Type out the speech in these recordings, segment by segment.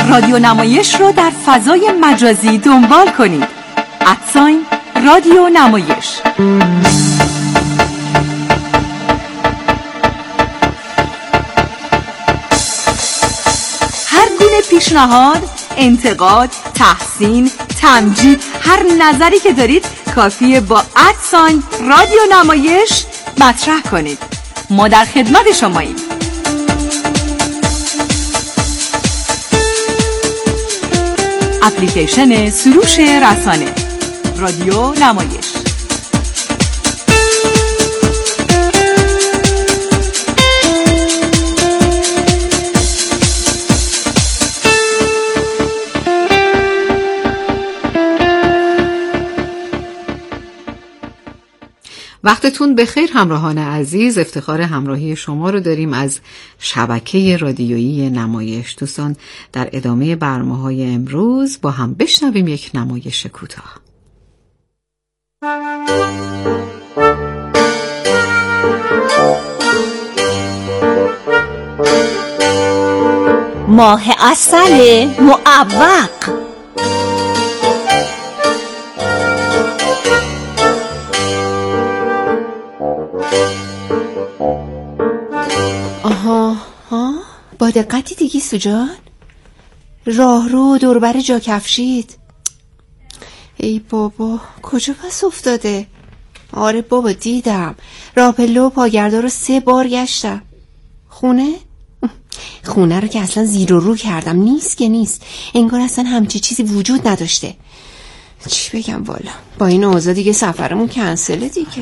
رادیو نمایش رو در فضای مجازی دنبال کنید. رادیو نمایش. هر گونه پیشنهاد، انتقاد، تحسین، تمجید، هر نظری که دارید کافیه با رادیو نمایش مطرح کنید. ما در خدمت شماییم. اپلیکیشن سروش رسانه رادیو نمایش. وقتتون بخیر همراهان عزیز، افتخار همراهی شما رو داریم از شبکه رادیویی نمایش. دوستان در ادامه برنامه‌های امروز با هم بشنویم یک نمایش کوتاه. ماه عسل معوق. با دقتی دیگه سوجان، راه رو دوربر جا کفشید. ای بابا کجا پس افتاده؟ آره بابا دیدم، راه پله و پاگردا رو 3 بار گشتم. خونه رو که اصلا زیر و رو کردم، نیست که نیست، انگار اصلا همچی چیزی وجود نداشته. چی بگم والا، با این اوضاع دیگه سفرمون کنسله دیگه.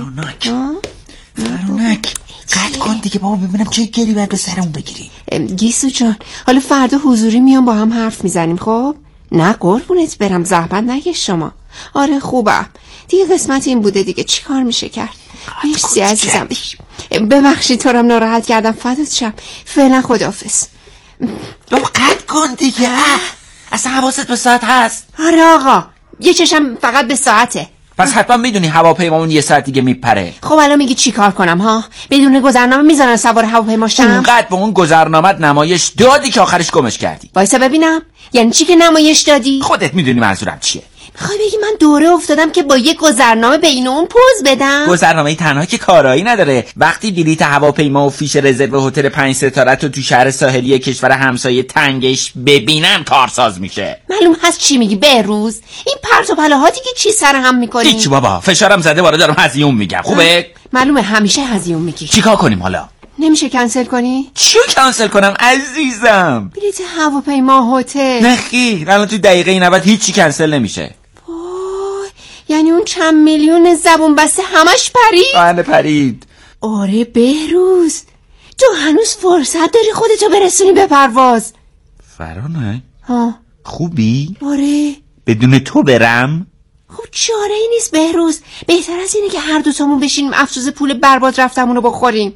فرونک قطع کن دیگه بابا، ببینم چه گری باید به سرمون بگیری. گیسو جان، حالا فردا حضوری میام با هم حرف میزنیم. خب نه قربونت برم، زحمت نکش شما. آره خوبم دیگه، قسمت این بوده دیگه، چی کار میشه کرد. مرسی عزیزم، ببخشید تو رو ناراحت کردم، فدات شم. فعلا خداحافظ. بابا قطع کن دیگه، اصلا حواست به ساعت هست؟ آره آقا، یه چشم فقط به ساعته. پس حتما میدونی هواپیمامون 1 ساعت دیگه میپره. خب الان میگی چی کار کنم ها؟ بدون گذرنامه میذارن سوار هواپیما شم؟ اونقدر به اون گذرنامت نمایش دادی که آخرش گمش کردی. وایسا ببینم، یعنی چی که نمایش دادی؟ خودت میدونی منظورم چیه. میخوای بگی من دوره افتادم که با یه گذرنامه بین اون پوز بدم؟ گذرنامه تنها که کارایی نداره. وقتی بلیط هواپیما و فیش رزرو هتل 5 ستاره رو تو شهر ساحلی کشور همسایه تنگش ببینم کارساز میشه. معلوم هست چی میگی بهروز؟ این پرت و پلاهاتی که چی سر هم میکنی؟ هیچ بابا، فشارم زده بالا، دارم هزیون میگم. خوبه؟ معلومه همیشه هزیون میگی. چیکار کنیم حالا؟ نمیشه کنسل کنی؟ چیو کنسل کنم عزیزم؟ بلیط هواپیما هتل. نه خیر، الان تو دقیقه 90 هیچی کنسل نمیشه. یعنی اون چند میلیون زبون بسته همش پرید؟ پرید. آره بهروز، تو هنوز فرصت داری خودتو برسونی به پرواز. فرانه ها خوبی؟ آره. بدون تو برم؟ خب چاره ای نیست بهروز، بهتر از اینه که هر دوتامون بشینیم افسوس پول برباد رفتمونو بخوریم.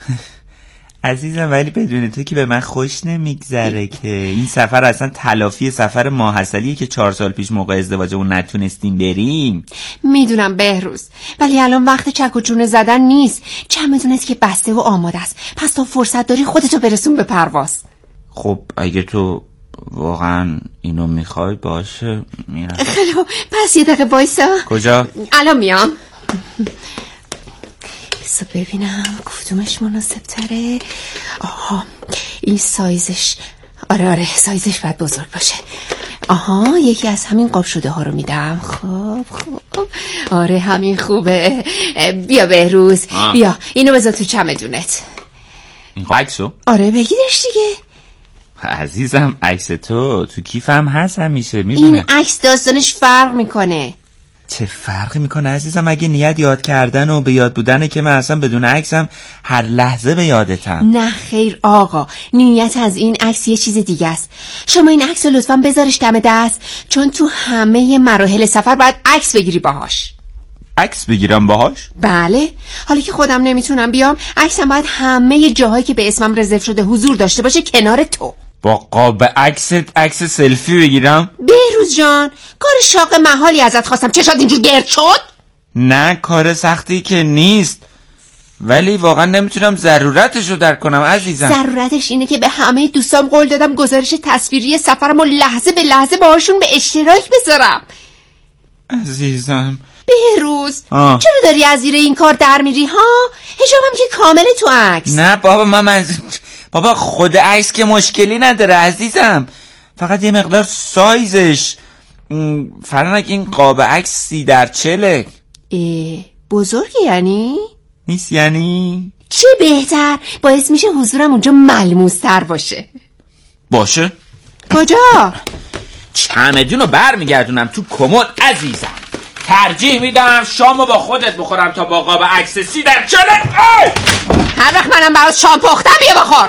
عزیزم ولی بدون تو که به من خوش نمیگذره که. این سفر اصلا تلافی سفر ماحصلیه که 4 سال پیش موقع ازدواجمون نتونستیم بریم. میدونم بهروز، ولی الان وقت چک و چونه زدن نیست. چمدونت که بسته و آماده است، پس تا فرصت داری خودتو برسون به پرواز. خب اگه تو واقعا اینو میخوای باشه میرم. خیلی پس یه دقیقه وایسا. کجا؟ الان میام. بسا ببینم کدومش مناسب تره. آها این سایزش، آره سایزش باید بزرگ باشه. آها یکی از همین قاب شده ها رو میدم. خب آره همین خوبه. بیا بهروز بیا اینو بذار تو چمدونت. این عکسو؟ آره بگیرش دیگه. عزیزم عکس تو کیفم هست همیشه، میدونه. این عکس داستانش فرق میکنه. چه فرقی میکنه عزیزم؟ اگه نیت یاد کردن و به یاد بودنه که من اصلا بدون عکسم هر لحظه به یادتم. نه خیر آقا، نیت از این عکس یه چیز دیگه است. شما این عکس رو لطفاً بذارش دم دست، چون تو همه مراحل سفر باید عکس بگیری باهاش. عکس بگیرم باهاش؟ بله، حالا که خودم نمیتونم بیام، عکسم باید همه جاهایی که به اسمم رزرو شده حضور داشته باشه کنار تو. با قاب عکس سلفی بگیرم؟ بهروز جان، کار شاق محالی ازت خواستم، چشات اینجور گرد شد؟ نه کار سختی که نیست، ولی واقعا نمیتونم ضرورتشو درک کنم عزیزم. ضرورتش اینه که به همه دوستام قول دادم گزارش تصویری سفرمو لحظه به لحظه باهاشون به اشتراک بذارم. عزیزم بهروز چرا داری از زیر این کار در میری ها؟ حجابم که کامله تو عکس. نه بابا بابا خود عکس که مشکلی نداره عزیزم، فقط یه مقدار سایزش فرانک این قاب عکس 30x40. بزرگی یعنی؟ نیست یعنی؟ چه بهتر، باعث میشه حضورم اونجا ملموس‌تر باشه. کجا؟ چمدونو برمیگردونم تو کمد عزیزم. ترجیح میدم شامو با خودت بخورم تا با قاب عکس 30x40. هر وقت منم برات شام پختم بیا بخور.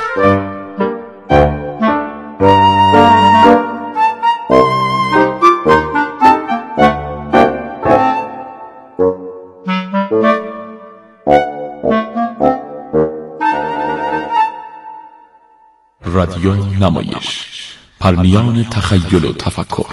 رادیو نمایش، پرنیان تخیل و تفکر.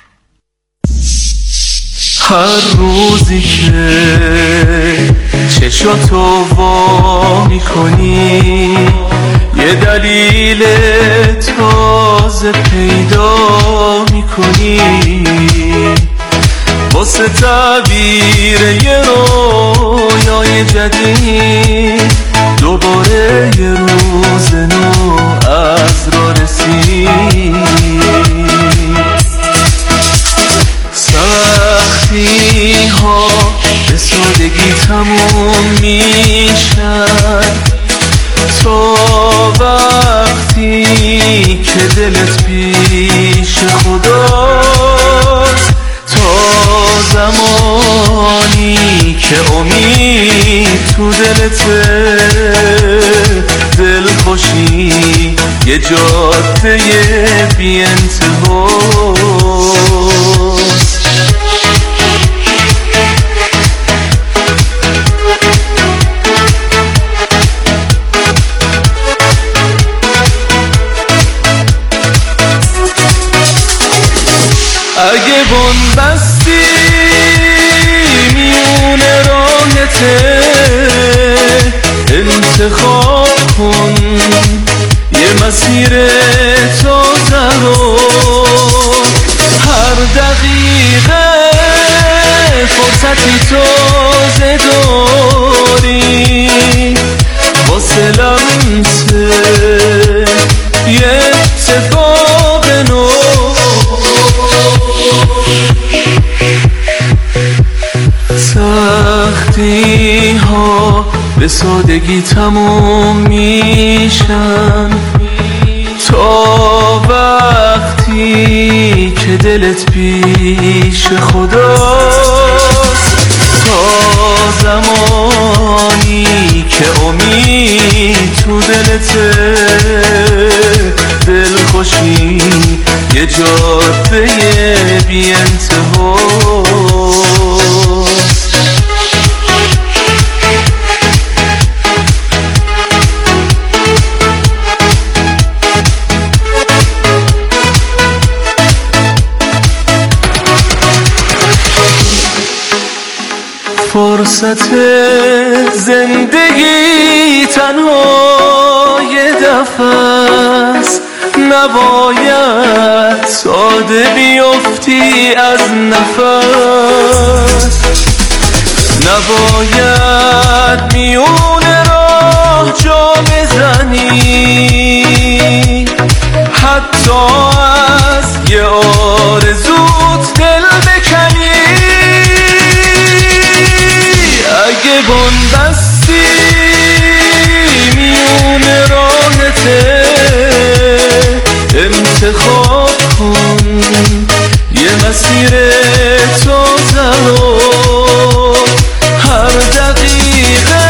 هر روزی که چشاتو وا میکنی یه دلیل تازه پیدا میکنی، واسه تعبیر یه رویای جدید دوباره یه روز نو از را رسید. سختی ها به سادگی تموم میشن تا وقتی که دلت پیش خداست، تا زمانی که امید تو دلته، دل خوشی یه جاده بی انتهاست. اگه بنبستی میون راهته انتخاب کن یه مسیر تازه رو، هر دقیقه فرصتی تازه داری واسه لمسه یه اتفاق نو. سختی ها به سادگی تموم میشن تا وقتی که دلت پیش خداست، تا زمانی که امید تو دلته، دل خوشی یه جاده بی انتهاست. فرصت زندگی تنها یه دفعه است، نباید ساده بیفتی از نفس، نباید میون راه جا بزنی، حتی از یه آرزوت دل بکنی. اگه بنبستی میون راهته انتخاب کن یه مسیر تازه رو، هر دقیقه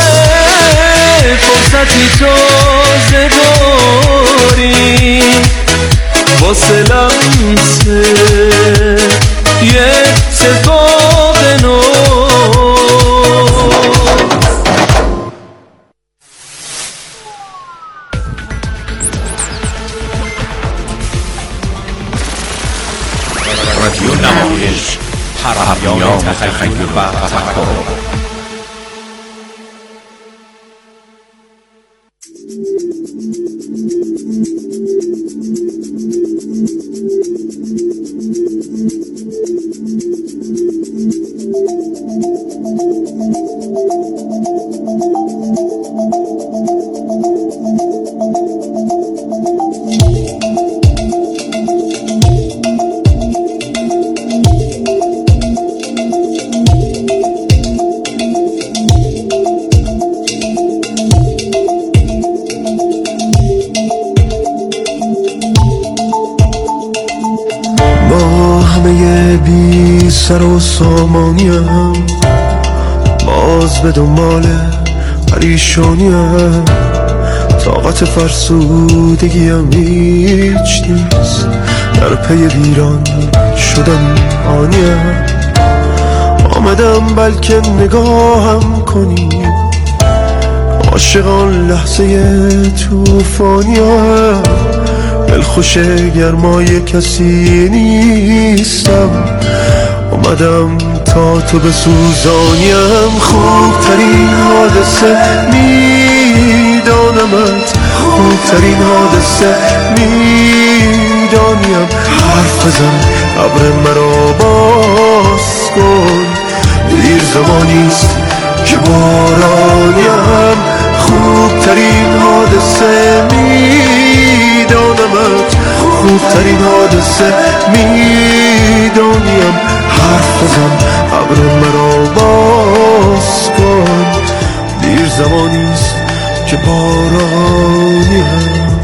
فرصتی تازه داری واسه لمسه یه اتفاق نو. رادیو نمایش، پرنیان تخیل و تفکر. بی سر و سامانیم، باز به دنبال پریشانیم، طاقت فرسودگیم هیچ نیست، در پی ویران شدن آنیم. آمدم بلکه نگاهم کنی، عاشقان لحظه توفانیم، دلخوش گرمای کسی نیستم، اومدم تا تو بسوزانیم. خوبترین حادثه میدانمت، خوبترین حادثه میدانیم. حرف بزن ابر مرا باز کن، دیر زمانیست که بارانیم. خوبترین حادثه میدانمت، خوبترین حادثه میدانیم. حرف بزن ابر مرا باز کن، دیر زمانیست که بارانیم.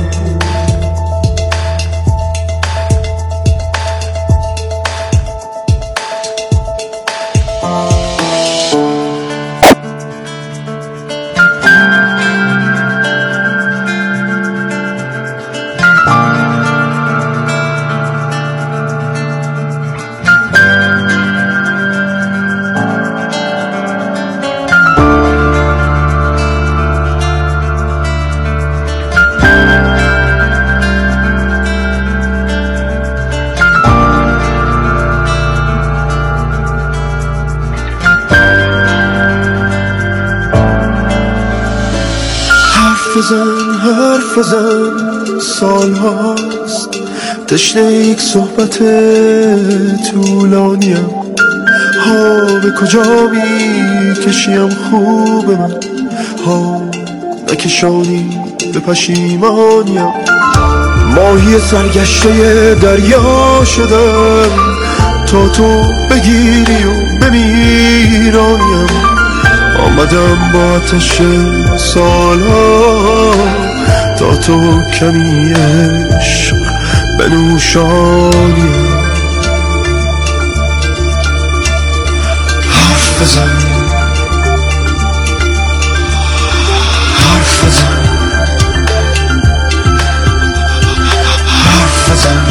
حرف بزن سال هاست، تشنه یک صحبت طولانیم. ها به کجا می کشیم خوب من، ها نکشانی به پشیمانیم. ماهی سرگشته دریا شدم تا تو بگیری و بمیرانیم. آمدم با آتش سالها تا تو کمی عشق بنوشانی. حرف بزن، حرف بزن، حرف بزن.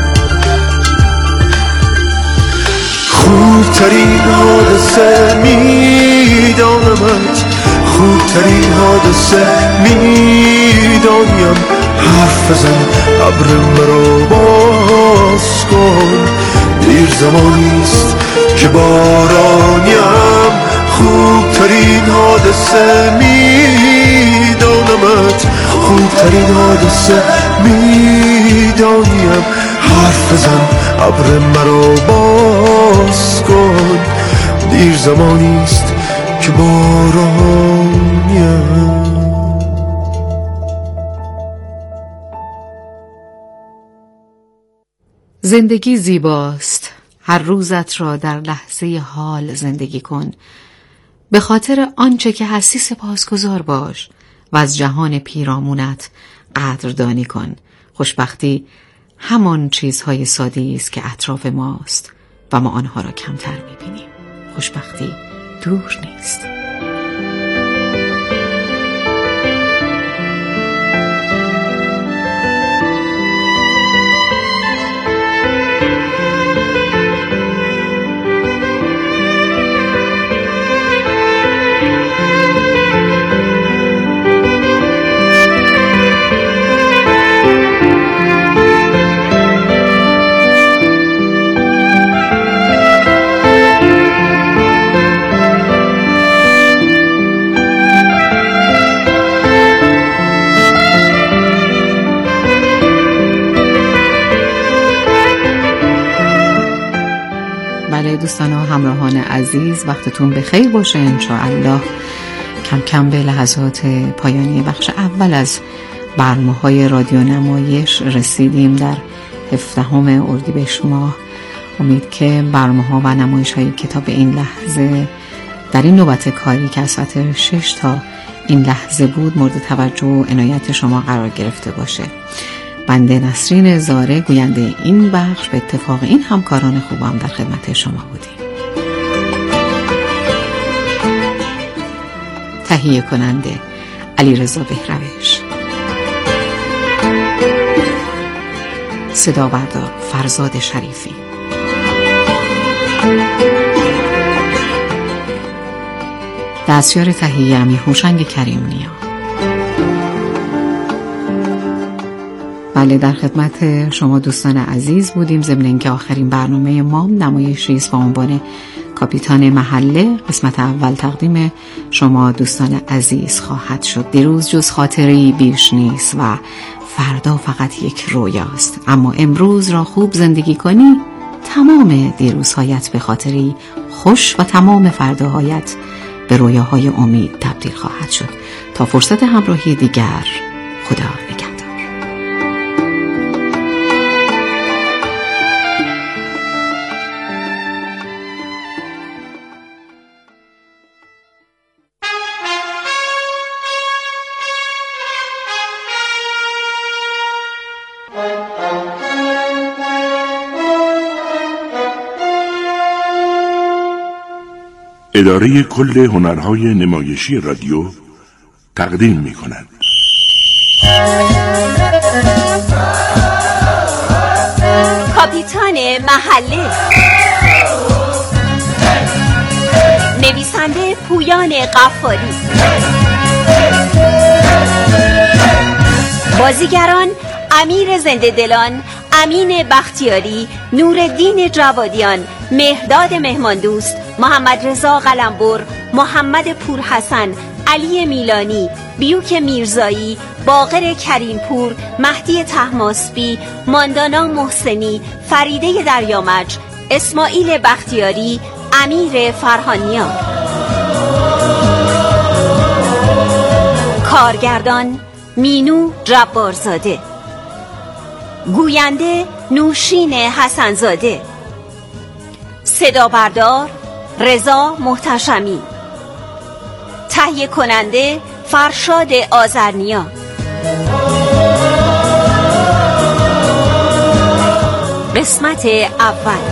خوبترین حادثه میدانمت، خوبترین حادثه میدانیم. حرف بزن ابر مرا باز کن، دیر زمانیست که بارانیم. خوبترین حادثه میدانمت، خوبترین حادثه میدانیم. حرف بزن ابر مرا باز کن، دیر زمانیست که بارانیم. زندگی زیباست، هر روزت را در لحظه حال زندگی کن. به خاطر آنچه که هستی سپاسگزار باش و از جهان پیرامونت قدردانی کن. خوشبختی همان چیزهای ساده‌ای است که اطراف ماست و ما آنها را کمتر می‌بینیم. خوشبختی دور نیست. بله دوستان و همراهان عزیز، وقتتون بخیر باشه. انشاءالله کم کم به لحظات پایانی بخش اول از برنامه‌های رادیو نمایش رسیدیم. در 17 اردیبهشت ماه امید که برنامه‌ها و نمایش‌های کتاب این لحظه در این نوبت کاری که از ساعت 6 تا این لحظه بود مورد توجه و عنایت شما قرار گرفته باشه. بنده نسرین زاره گوینده این بخش به اتفاق این همکاران خوبم در خدمت شما بودیم. تهیه کننده علیرضا بهروش، صدا بردار فرزاد شریفی، دستیار تهیه امیر هوشنگ کریم نیا. بله در خدمت شما دوستان عزیز بودیم. ضمن اینکه آخرین برنامه ما نمایشی است با عنوان کاپیتان محله، قسمت اول تقدیم شما دوستان عزیز خواهد شد. دیروز جز خاطری بیش نیست و فردا فقط یک رویاست، اما امروز را خوب زندگی کنی تمام دیروزهایت به خاطری خوش و تمام فرداهایت به رویاهای امید تبدیل خواهد شد. تا فرصت همراهی دیگر، خدا نگهدار. اداره کل هنرهای نمایشی رادیو تقدیم می کند. کاپیتان محله، نویسنده پویان قفاری، بازیگران امیر زنده دلان، امین بختیاری، نورالدین جوادیان، مهداد مهماندوست، محمد رضا قلمبر، محمد پورحسن، علی میلانی، بیوک میرزایی، باقر کریمپور، مهدی طهماسبی، ماندانا محسنی، فریده دریامج، اسماعیل بختیاری، امیر فرهانیا. کارگردان مینو جبارزاده، گوینده نوشین حسنزاده، صدا بردار رضا محتشمی، تهیه کننده فرشاد آذرنیا. قسمت اول.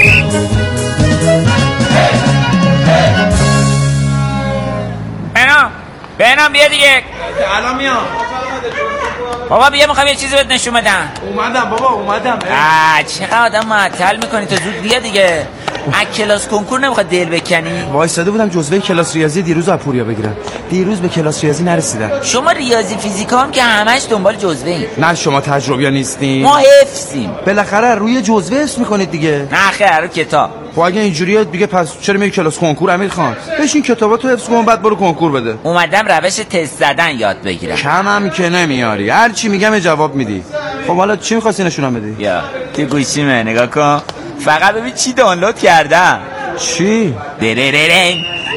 بینام بیا دیگه. الان میام بابا بیا، میخوام یه چیزی بهت نشون بدم. اومدم بابا اومدم. چقدر آدم معطل میکنی، تو زود بیا دیگه. از کلاس کنکور نمیخواد دل بکنی؟ وایساده بودم جزوه کلاس ریاضی دیروز از پوریا بگیرم. دیروز به کلاس ریازی نرسیدم. شما ریاضی فیزیکا هم که همش دنبال جزوه این. نه شما تجربیا نیستین، ما حفظیم. بالاخره روی جزوه اسم میکنید دیگه. نه خیر، رو کتاب. خب اگه اینجوریه دیگه پس چرا میری کلاس کنکور امیر خان؟ بشین کتاباتو حفظ کن بعد برو کنکور بده. اومدم روش تست زدن یاد بگیرم. کمم که نمیاری، هر چی میگم جواب میدی. خب حالا چی می‌خواستی نشونم بدی؟ یا تو گوشیمه نگاه کن، فقط ببین چی دانلود کردم. چی؟ دررررن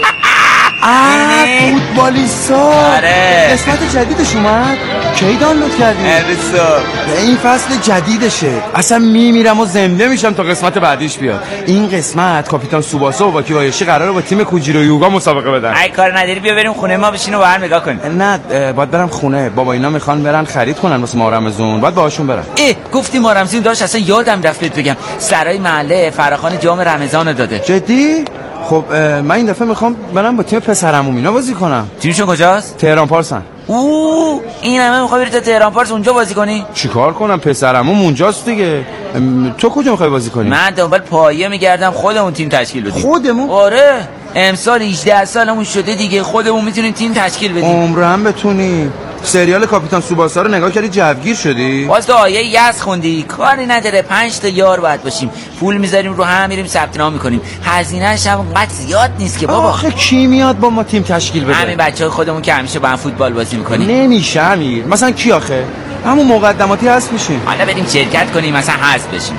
فوتبالیستا. آره قسمت جدیدش اومد. کی دانلود کردی؟ این فصل جدیدشه. اصلا میمیرم و زنده میشم تا قسمت بعدیش بیاد. این قسمت کاپیتان سوباسا و با کیوایشی قراره با تیم کوجیرو یوگا مسابقه بدن. ای کار نداری بیا بریم خونه ما بشین و با هم نگاه کنیم. نه باید برم خونه. بابا اینا میخوان برن خرید کنن واسه ماه رمضان. باید باهاشون برم. گفتی ماه رمضان داشت، اصلا یادم رفت بهت بگم. سرای محله فراخوان جام رمضان داده. جدی؟ خب من این دفعه میخوام برم با تیم پسرعموم اینا بازی کنم. تیمشون کجاست؟ تهران پارسن. این همه میخوای بری تا تهران پارس اونجا بازی کنی؟ چیکار کنم، پسرعموم اونجاست دیگه. تو کجا میخوای بازی کنی؟ من دنبال پایه میگردم خودمون تیم تشکیل بدیم. خودمون؟ آره امسال 18 سالمون شده دیگه، خودمون میتونیم تیم تشکیل بدیم. عمرم بتونی. سریال کاپیتان سوباسا رو نگاه کردی جوگیر شدی؟ باز تو آیه یز خوندی؟ کاری نداره، 5 تا یار باید باشیم، پول میذاریم رو هم میریم ثبت نام میکنیم، هزینه‌اش هم اونقدر زیاد نیست که بابا. آخه کی میاد با ما تیم تشکیل بده؟ همین بچهای خودمون که همیشه با هم فوتبال بازی میکنیم. نمیشه امیر. مثلا کی آخه؟ همون مقدماتی هست میشیم. حالا بریم شرکت کنیم مثلا حذف بشیم.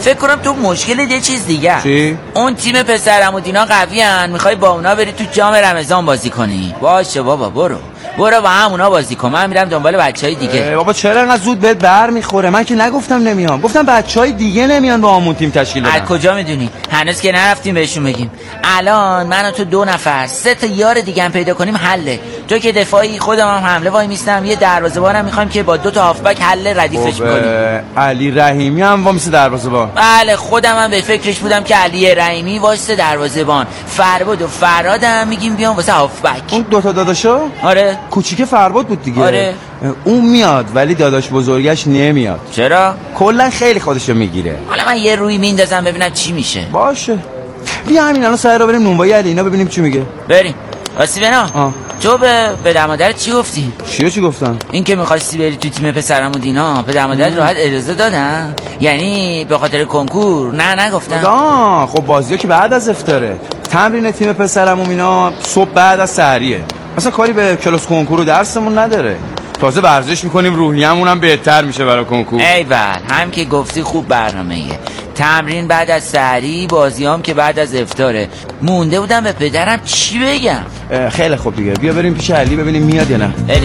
فکر کنم تو مشکل یه چیز دیگه. چی؟ اون تیم پسرم و دینا قوی ان، میخوای با اونا بری تو جام رمضان بازی کنی. باشه بابا برو با همونا بازی کن، من میرم دنبال بچهای دیگه. بابا چرا انقدر زود بهت برمیخوره؟ من که نگفتم نمیام، گفتم بچهای دیگه نمیان با همون تیم تشکیل بدن. از کجا میدونی؟ هنوز که نرفتیم بهشون بگیم. الان من و تو 2 نفر 3 تا یار دیگه هم پیدا کنیم حله. تو که دفاعی، خودم هم حمله وای میستم، یه دروازه‌بانم میخوایم که با 2 تا هافبک حل ردیفش کنیم. علی رحیمی هم واسه دروازه‌بان. بله خودم هم به فکرش بودم که علی رحیمی واسه دروازه‌بان، فرباد و فراد هم میگیم بیان واسه هافبک. اون 2 تا داداشا؟ آره کوچیک فرباد بود دیگه. آره اون میاد ولی داداش بزرگش نمیاد. چرا؟ کلا خیلی خودشو میگیره. حالا من یه روی میندازم ببینم چی میشه. باشه بیا همین الان سر رو بریم نونوایی علینا ببینیم چی میگه. بریم. راستی بنا تو به پدر مادرت چی گفتی؟ چی گفتن؟ این که می‌خواستی بری تو تیم پسرم و دینا، پدر مادرت راحت اجازه دادن؟ یعنی به خاطر کنکور؟ نه نگفتن. خب بازی‌ها که بعد از افطاره. تمرین تیم پسرم و اینا صبح بعد از سحریه. مثلا کاری به کلاس کنکور و درسمون نداره. تازه ورزش میکنیم روحیه‌مون هم بهتر میشه برای کنکور. ایول هم که گفتی خوب برنامه‌ایه. تمرین بعد از سحری، بازیام که بعد از افطاره. مونده بودم به پدرم چی بگم. خیلی خوب دیگه بیا بریم پیش علی ببینیم میاد یا نه. بریم.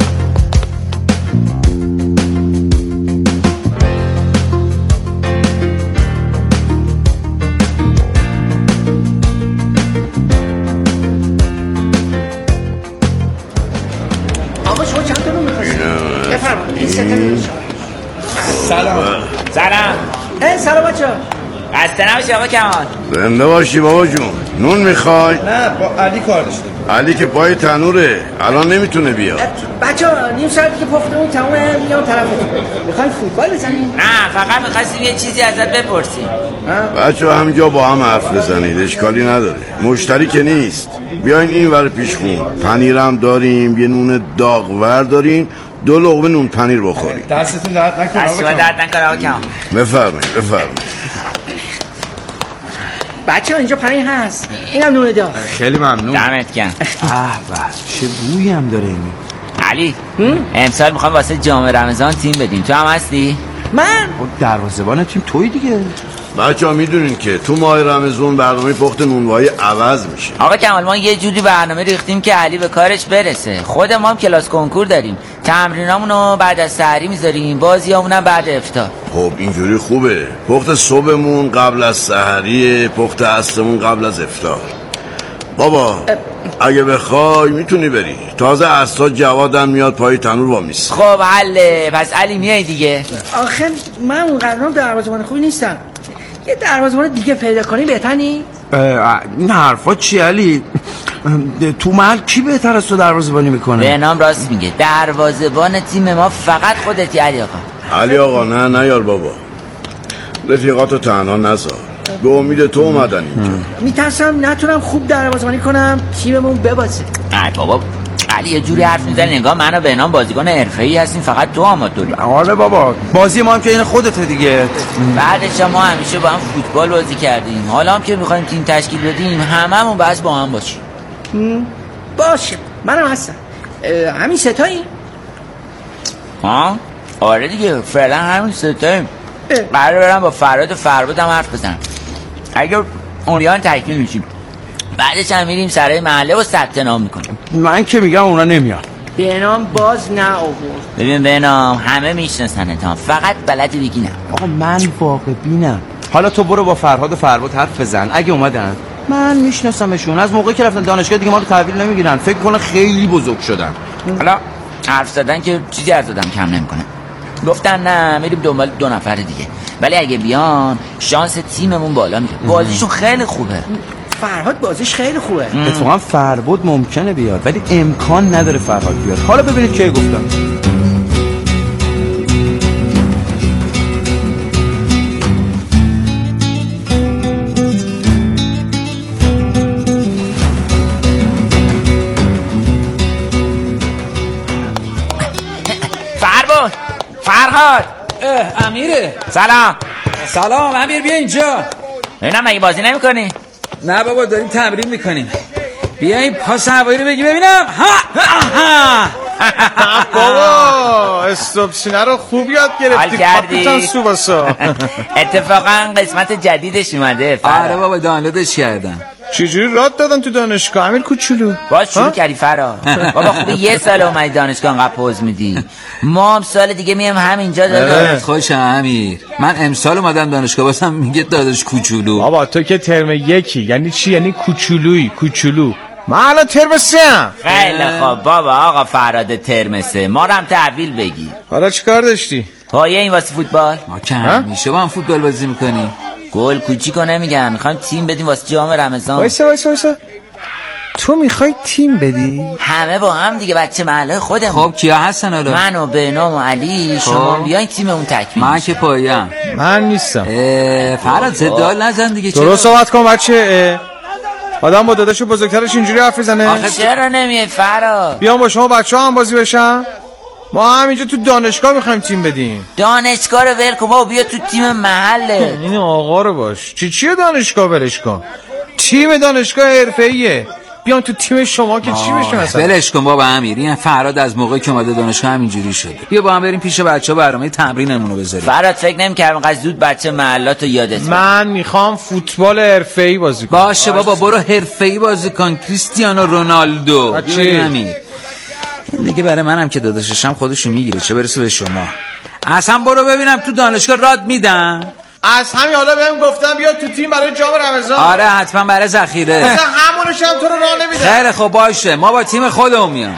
آقا شما چند تا رو می‌خواید؟ بفرمایید. این سه تا. سلام. سلام بچه‌ها. خسته نباشی آقا کمال. زنده باشی بابا جون. نون میخوای؟ نه با علی کار داشته. علی که پای تنوره الان نمیتونه بیاد. بچه‌ها نیم ساعتی که پختمون تمومه میام طرفتون. می‌خواید فوتبال بزنیم؟ نه فقط می‌خواستیم یه چیزی ازت بپرسیم. بچه‌ها همینجا با هم حرف بزنید، اشکالی نداره. مشتری که نیست. بیاین این ور پیش خون. پنیرم داریم، یه نون داغور داریم. 2 لقمه نون پنیر بخورید. دستتون درد نکنه آقا. دستتون درد نکنه آقا کمال. بفرمایید. بچه‌ها اینجا پنیر هست. اینم نون داغ. خیلی ممنون. دمت گرم. چه بویی هم داره این. علی امسال میخوام واسه جام رمضان تیم بدیم، تو هم هستی؟ من دروازه‌بان تیم توی دیگه. بچه‌ها میدونین که تو ماه رمضان برنامه پخت نونوایی عوض میشه. آقا کمال ما یه جوری برنامه ریختیم که علی به کارش برسه. خود ما هم کلاس کنکور داریم، تمرینامونو بعد از سحری میذاریم، بازیامونم بعد افطار. خب اینجوری خوبه. پخت صبحمون قبل از سحری، پخت عصرمون قبل از افطار. بابا اگه بخوای میتونی بری. تازه عصرها جوادم میاد پای تنور وامیسته. خب حله. پس علی میای دیگه. آخه من اونقدرام دروازه‌بان خوبی نیستم. یه دروازه‌بان دیگه پیدا کنی بهتر نی؟ این حرفا چی علی؟ تو محل کی بهتر از تو دروازه‌بانی میکنه؟ به نام راست میگه. دروازه‌بان تیم ما فقط خودتی علی آقا. علی آقا نه یار بابا. رفیقاتو تنها نذار. به امید تو اومدن اینجا. میترسم نتونم خوب دروازه‌بانی کنم تیممون ببازه. نه بابا علی یه جوری حرف میزنه انگار منو به نام بازیکن حرفه‌ای هستیم، فقط تو آماتوری. آره بابا بازی ما هم که این خودته دیگه. بعدش ما همیشه با هم فوتبال بازی کردیم، حالا هم که میخوایم تیم تشکیل بدیم هممون بس با هم باشیم. باشه منم هستم. همین ستایی؟ آره دیگه فعلا همین ستاییم. قراره برم با فراد و فرباد هم حرف بزنم. اگه اونیان تشکیل میشیم بعدش هم میریم سرای محله و ثبت نام میکنیم. من که میگم اونا نمیان. به نام باز نه آورد. ببین به نام همه میشناسنت، فقط بلدی بگی نه. آقا من واقع بینم. حالا تو برو با فرهاد و فرباد حرف بزن. اگه اومدن من میشناسمشون، از موقعی که رفتن دانشگاه دیگه ما رو تحویل نمیگیرن، فکر کنه خیلی بزرگ شدن. حالا حرف زدن که چیزی از آدم کم نمیکنه. گفتن نه میریم دنبال 2 نفر دیگه، ولی اگه بیان شانس تیممون بالا میره. بازیشون خیلی خوبه. فرهاد بازیش خیلی خوبه. اتفاقا فرباد ممکنه بیاد ولی امکان نداره فرهاد بیاد. حالا ببینید کی گفتم. فرهاد امیره. سلام امیر بیا اینجا. ببینم مگه بازی نمی کنی؟ نه بابا داریم تمرین میکنیم. بیا این پاس هوایی رو بگی ببینم. ها بابا استوپسینه رو خوب یاد گرفتی کاپیتان سوباسا. اتفاقا قسمت جدیدش اومده. آره بابا دانلودش کردم. چجوری راد دادن تو دانشگاه امیر کوچولو؟ باز شروع کردی فرا. بابا خوبه یه سال اومدی دانشگاه انقدر پوز میدی. ما هم سال دیگه میام همینجا داداش. خوشم امیر. من امسال اومدم دانشگاه واسم میگه داداش کوچولو. بابا تو که ترم یکی یعنی چی؟ یعنی کوچولویی کوچولو. من الان ترم 3 ام. خیلی خب بابا آقا فراد ترم 3 ما رو هم تحویل بگیر. حالا چیکار داشتی؟ پایه این واسه فوتبال. ما که همیشه با هم فوتبال بازی میکنیم. گل کوچیکو نمیگم، میخوایم تیم بدیم واسه جام رمضان. وایسا تو میخوای تیم بدی؟ همه با هم دیگه بچه محله خودمون. خب کیا هستن حالا؟ من و بهنام و علی. شما بیاین تیممون تکمیل. من که پایم. من نیستم. فراد زدال نزن دیگه. درست صحبت کن بچه. آدم با داداشو بزرگترش اینجوری حرف بزنه؟ آخه چرا نمیای فراد؟ بیام با شما بچه‌ها هم بازی بشن؟ ما همینجا تو دانشگاه میخوایم تیم بدیم. دانشگاه رو ول کن بابا، بیا تو تیم محله. این آقا رو باش. چیه دانشگاه ولش کن؟ تیم دانشگاه حرفه‌ایه. بیان تو تیم شما که چی بشه مثلا؟ ولش کن بابا امیر. این فراد از موقعی که اومده دانشگاه همینجوری شده. بیا با هم بریم پیش بچه‌ها برنامه تمرینمون رو بذاریم. فراد فکر نمی‌کردم انقدر زود بچه محلاتو یادت. من میخوام فوتبال حرفه‌ای بازی کنم. باشه بابا برو حرفه‌ای بازی کن. کریستیانو رونالدو. امیر دیگه برای منم که داداششم خودشو میگیره، چه برسه به شما. اصلا برو ببینم تو دانشگاه راد میدن. از همین حالا بهم گفتم بیا تو تیم برای جام رمضان. آره حتما برای ذخیره. مثلا همونش هم تو رو راه نمیدن. خیلی خب باشه، ما با تیم خودمون میام.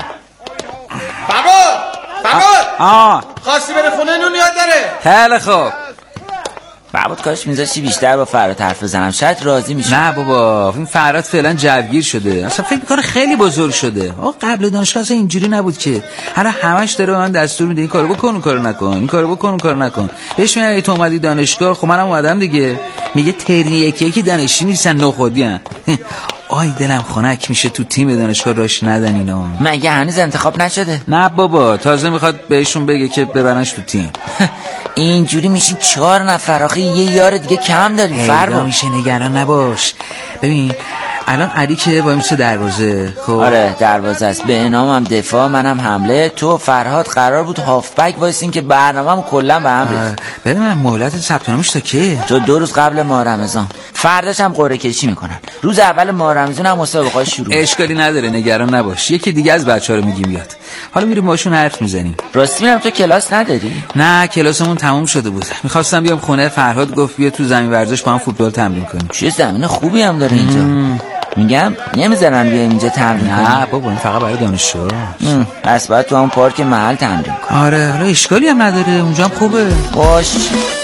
بابا خواستی بره خونه نون یاد داره. خیلی خب بابا کاش میذاشتی بیشتر با فراد حرف بزنم، شاید راضی میشه. نه بابا این فراد فعلا جوگیر شده، اصلا فکر میکنه خیلی بزرگ شده. قبل دانشگاه اصلا اینجوری نبود که. هر همش داره به من دستور میده این کارو بکن اون کارو نکن، این کارو بکن اون کارو نکن. بهش میگم تو اومدی دانشگاه، خب منم اومدم دیگه. میگه ترم یکی دانشجو نیستن نخودیان. آی دلم خنک میشه تو تیم دانشگاه راش ندن اینا. مگه هنوز انتخاب نشده؟ نه بابا تازه میخواد بهشون بگه که ببرنش تو تیم. اینجوری میشین 4 نفر، آخه یه یار دیگه کم داری. فردا میشه نگران نباش. ببین الان علی که با میشه دروازه. خب آره دروازه است، بهنام هم دفاع، منم حمله. تو فرهاد قرار بود هافبک وایسین که برنامه‌مون کلا به هم ریخت. ببین من مهلت ثبت نامش تا کی؟ تو 2 روز قبل ماه رمضان. فرداش هم قرعه کشی میکنن. روز اول ماه رمضان هم مسابقه شروع. اشکالی نداره نگران نباش. یکی دیگه از بچه‌ها رو میگیم بیاد. حالا میریم باشون حرف میزنیم. راستی میرم تو کلاس نداری؟ نه کلاسمون تموم شده بود. میخواستم بیام خونه، فرهاد گفت بیا تو زمین ورزش با هم فوتبال تمرین کنیم. چه زمین خوبی هم داره اینجا. میگم نمیذارن بیایم اینجا تمرین کنیم. نه بابا این فقط برای دانشجو. پس باید تو اون پارک محل تمرین کنیم. آره حالا اشکالی هم نداره، اونجا هم خوبه. باش.